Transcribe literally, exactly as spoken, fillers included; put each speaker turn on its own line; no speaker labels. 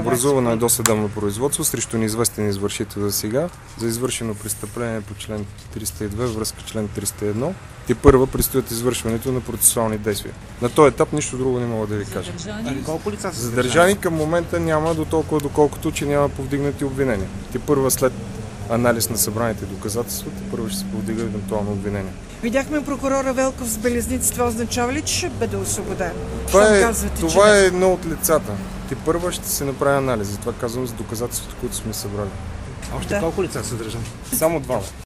Образувано е досъдебно производство срещу неизвестен извършител за сега за извършено престъпление по член триста и две, връзка член триста и едно. Тепърва предстоят извършването на процесуални действия. На този етап нищо друго не мога да ви кажа.
Ами колко лица са
задържани? Към момента няма, до толкова доколкото, че няма повдигнати обвинения. Тепърва след анализ на събраните доказателства, тепърва ще се повдига евентуално обвинение.
Видяхме прокурора Велков с белезници. Това означава ли, че ще бъде освободен?
Това, е,
казвате,
това
че
е едно от лицата. Тепърва ще се направи анализ. Затова казвам за доказателствата, които сме събрали.
Още
да.
колко лица са задържани?
Само двама.